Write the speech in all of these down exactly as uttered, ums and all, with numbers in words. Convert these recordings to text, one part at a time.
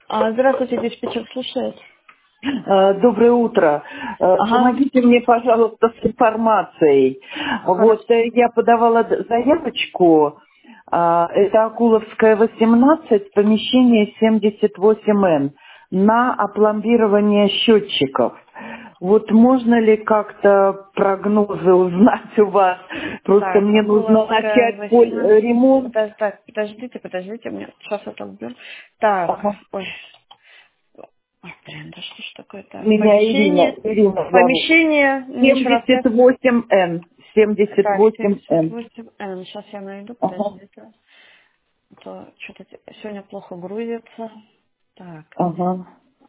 А, здравствуйте, диспетчер слушает. Э, Доброе утро. Э, Ага, Помогите мне, пожалуйста, с информацией. хорошо. Вот э, я подавала д- заявочку. а, Это Акуловская, восемнадцать, помещение семьдесят восемь эн, на опломбирование счетчиков. Вот можно ли как-то прогнозы узнать у вас? Просто Так, мне нужно Акуловская, начать поль- э, восемнадцать. ремонт. Подож- так, подождите, подождите, мне сейчас это уберу. Так, Ага. ой, ой, блин, да что ж такое так? Меня Ирина, Помещение, Ирина зовут. помещение, мне еще раз я... семьдесят восемь эн. семьдесят Так, восемь семьдесят эн. восемь эн, сейчас я найду, Ага. подождите. А то что-то сегодня плохо грузится. Так, Ага.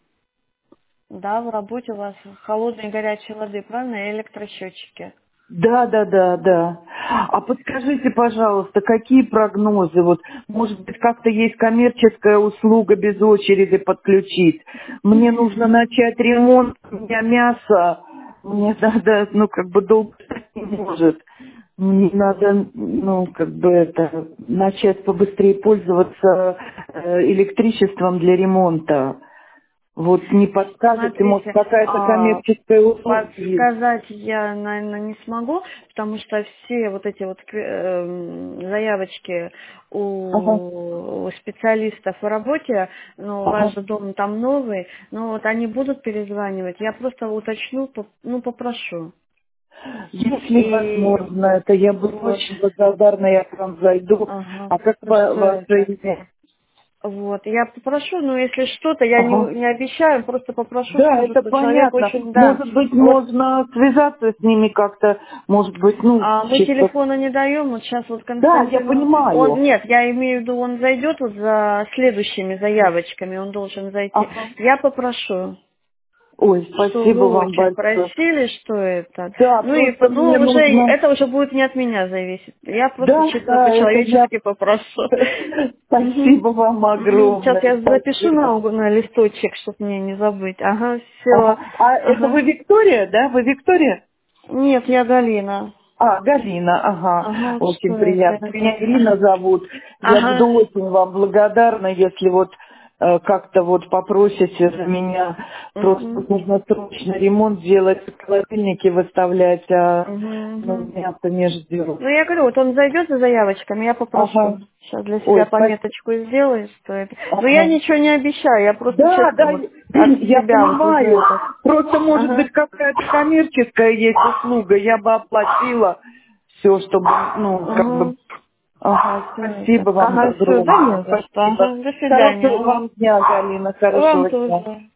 да, в работе у вас холодной и горячей воды, правильно, и электросчетчики. Да, да, да, да. А подскажите, пожалуйста, какие прогнозы? Вот, может быть, как-то есть коммерческая услуга без очереди подключить? Мне нужно начать ремонт, у меня мясо, мне надо, ну, как бы долго не может. Мне надо, ну, как бы это, начать побыстрее пользоваться э, электричеством для ремонта. Вот не подскажете, может, Смотрите, какая-то а, коммерческая услуга есть? подсказать я, наверное, не смогу, потому что все вот эти вот кве- эм, заявочки Ага, у специалистов в работе, ну, ваш ага. же дом там новый, но вот они будут перезванивать, я просто уточню, поп- ну, попрошу. Если И возможно, это я буду вот, очень благодарна, я к вам зайду. ага, А как ва- просто ваше это. имя? Вот, я попрошу, но если что-то, я не, Ага. не обещаю, просто попрошу, Да, скажу, это что человек понятно. очень, да, Может быть, вот. можно связаться с ними как-то, может быть, ну, А мы чисто... телефона не даем, вот сейчас вот Да, я Константину, он, понимаю. нет, я имею в виду, он зайдет вот за следующими заявочками, он должен зайти. Ага. Я попрошу, Ой, что спасибо вы вам очень большое. просили, что это. Да, Ну и, просто ну мне уже, нужно... это уже будет не от меня зависеть. Я просто Да, чисто да, это я... по-человечески попрошу. Мгм. Спасибо вам Мгм. Сейчас огромное. я запишу Спасибо. на, уг- на листочек, чтобы мне не забыть. Ага, все. Ага. А это Ага. вы Виктория, да? Вы Виктория? Нет, я Галина. А, Галина, ага. Ага, вот что Очень это, приятно. Меня это. Ирина зовут. Я буду Ага. очень вам благодарна, если вот э, как-то вот попросите за меня. Просто Мгм. нужно срочно ремонт делать, холодильники выставлять, а Мгм, ну, мгм. мясо не ждет. Ну, я говорю, вот он зайдет за заявочками, я попрошу. Ага. Сейчас для себя Ой, спасибо. пометочку сделаю, что это. Но я Ага. ничего не обещаю, я просто Да, честно да, вот от я себя вот уже понимаю. этот. Просто, может Ага. быть, какая-то коммерческая есть услуга. Я бы оплатила все, чтобы, ну, как бы... Ага. Ага, Все это. спасибо вам Ага, все, да огромное. не за что. Спасибо. Ага. До Хорошего свидания. вам дня, Галина, Вам хорошего дня. тоже.